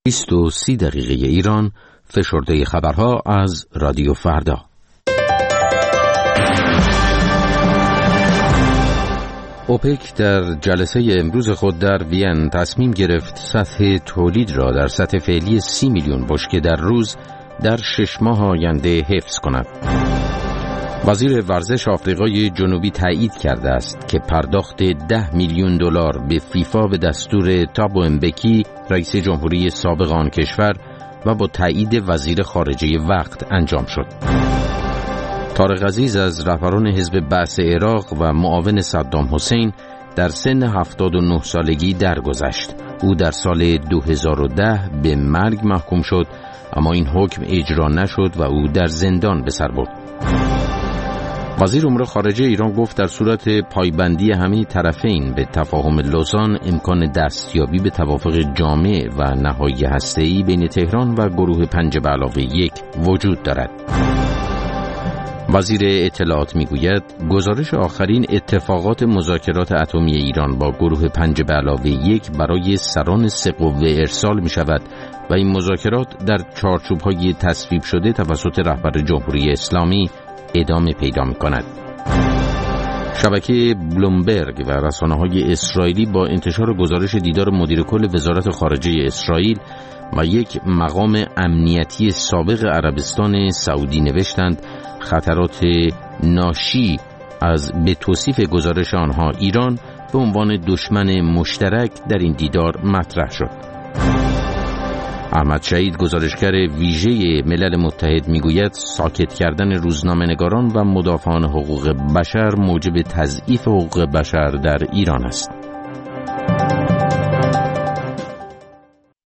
30 دقیقه ایران، فشرده خبرها از رادیو فردا. اوپک در جلسه امروز خود در وین تصمیم گرفت سطح تولید را در سطح فعلی 30 میلیون بشکه در روز در 6 ماه آینده حفظ کند. وزیر ورزش آفریقای جنوبی تایید کرده است که پرداخت 10 میلیون دلار به فیفا به دستور تابو امبکی، رئیس جمهوری سابق آن کشور، و با تایید وزیر خارجه وقت انجام شد. طارق عزیز از رهبران حزب بعث عراق و معاون صدام حسین در سن 79 سالگی درگذشت. او در سال 2010 به مرگ محکوم شد، اما این حکم اجرا نشد و او در زندان به سر برد. وزیر امور خارجه ایران گفت در صورت پایبندی همه طرفین به تفاهم لوزان امکان دستیابی به توافق جامع و نهایی هسته‌ای بین تهران و گروه 5+1 وجود دارد. وزیر اطلاعات میگوید گزارش آخرین اتفاقات مذاکرات اتمی ایران با گروه 5+1 برای سران 3 قوه ارسال می شود و این مذاکرات در چارچوب‌های تصویب شده توسط رهبر جمهوری اسلامی ادامه پیدا می کند. شبکه بلومبرگ و رسانه‌های اسرائیلی با انتشار گزارش دیدار مدیر کل وزارت خارجه اسرائیل و یک مقام امنیتی سابق عربستان سعودی نوشتند خطرات ناشی از به توصیف گزارش آنها ایران به عنوان دشمن مشترک در این دیدار مطرح شد. احمد شهید گزارشگر ویژه ملل متحد میگوید ساکت کردن روزنامه‌نگاران و مدافعان حقوق بشر موجب تضعیف حقوق بشر در ایران است.